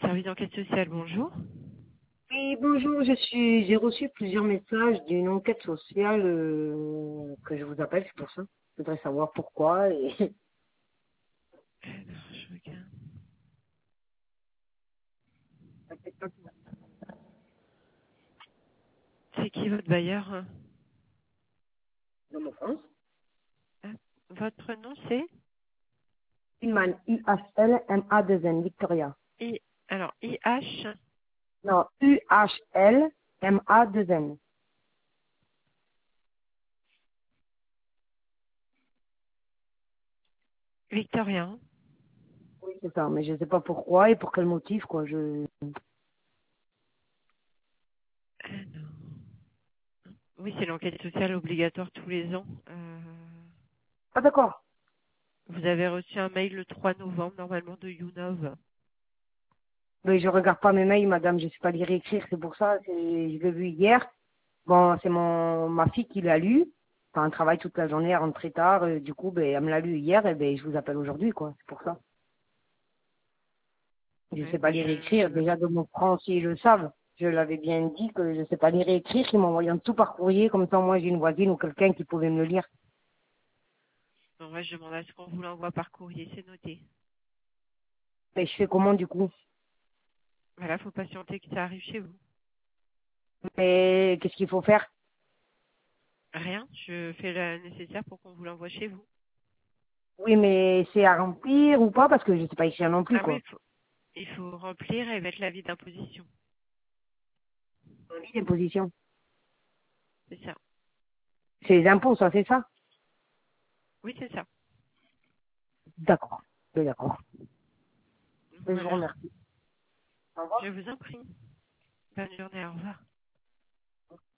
Service d'enquête sociale, bonjour. Oui, bonjour, j'ai reçu plusieurs messages d'une enquête sociale que je vous appelle, c'est pour ça. Je voudrais savoir pourquoi et Alors, je regarde. C'est qui votre bailleur hein? dans mon France. Ah, votre nom c'est Iman, I-H-L-M-A-2-N, Victoria. I. Alors, IH Non, U-H-L-M-A-2-N. Victorien. Oui, c'est ça, mais je ne sais pas pourquoi et pour quel motif, quoi. Alors, oui, c'est l'enquête sociale obligatoire tous les ans. Ah, d'accord. Vous avez reçu un mail le 3 novembre, normalement, de Younov. Mais je regarde pas mes mails, madame, je sais pas lire et écrire, c'est pour ça, je l'ai vu hier. Bon, c'est ma fille qui l'a lu. Enfin, elle travaille toute la journée, elle rentre très tard, du coup, ben, elle me l'a lu hier, et ben, je vous appelle aujourd'hui, quoi, c'est pour ça. Je Ouais, sais pas bah, lire et écrire. Déjà, de mon français, ils le savent. Je l'avais bien dit que je sais pas lire et écrire. Ils m'envoyaient tout par courrier. Comme ça, moi, j'ai une voisine ou quelqu'un qui pouvait me le lire. En vrai, je demande à ce qu'on vous l'envoie par courrier, c'est noté. Mais je fais comment, du coup? Voilà, faut patienter que ça arrive chez vous. Mais qu'est-ce qu'il faut faire? Rien, je fais le nécessaire pour qu'on vous l'envoie chez vous. Oui, mais c'est à remplir ou pas? Parce que je sais pas écrire non plus, Ah oui, quoi. il faut remplir et mettre l'avis d'imposition. Les positions. C'est ça. C'est les impôts, ça, c'est ça? Oui, c'est ça. D'accord. Oui, d'accord. Je vous Voilà. remercie. Au revoir. Je vous en prie. Bonne journée, au revoir.